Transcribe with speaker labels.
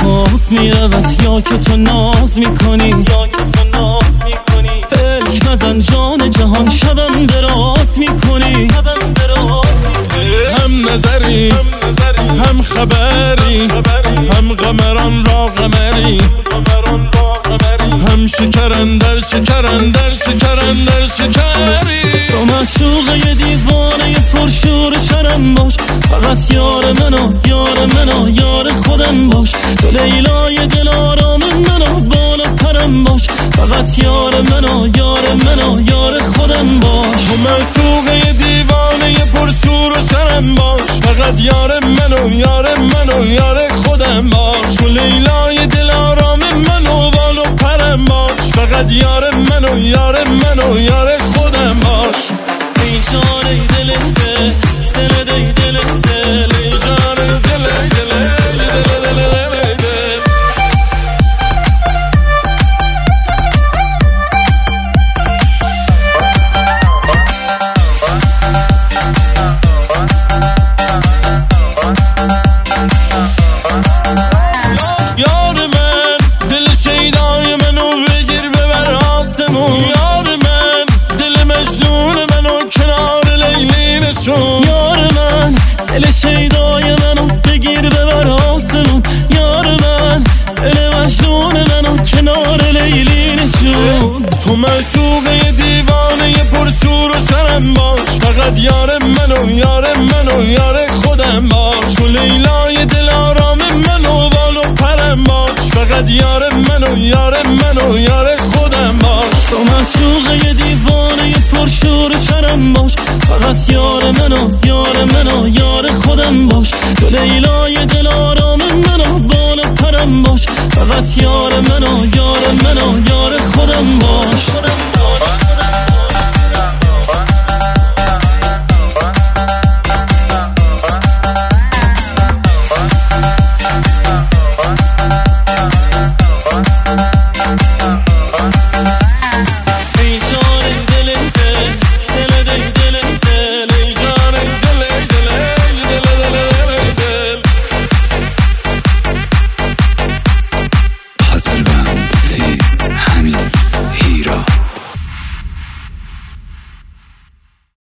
Speaker 1: خواب میرود یا که تو ناز میکنی. فکر نزن جان جهان شبم دراز میکنی.
Speaker 2: هم نظری هم خبری هم قمران را قمری هم شکرن در شکرن در شکرن در شکری.
Speaker 1: تو معشوقه دیوانه پرشور شرم باش. فقط یار منو یار منو یار خودم باش. تو لیلای دل آرام منو بالا پرم باش. فقط یار منو یار منو یار خودم باش.
Speaker 2: تو معشوقه دیوانه پرشور و شرم باش. فقط یار منو یار منو یار خودم باش. تو لیلای دل آرام منو بالا پرم باش. فقط یار منو یار منو یار خودم باش.
Speaker 1: ای جان ای دل دل دل دل دل دل ای جان ای دل دل دل دل دل.
Speaker 2: یار من دل شیدای منو بگیر ببر آسمون. یار من دل مجنون منو کنار لیلی نشون.
Speaker 1: یار من دل شیدای منو بگیر ببر آسمون. یار من دل مجنون منو کنار لیلی نشون.
Speaker 2: تو معشوقه دیوانه پرشور و شرم باش. فقط یار منو یار منو یار خودم باش. تو لیلای دل آرام منو بالو پرم باش. فقط یار منو یار منو یار خودم باش.
Speaker 1: تو معشوقه دیوانه پرشور و شرم باش. فقط یار منو یار منو یار خودم باش. تو لیلای دل آرام منو بالا پرم باش. فقط یار منو یار منو یار خودم باش.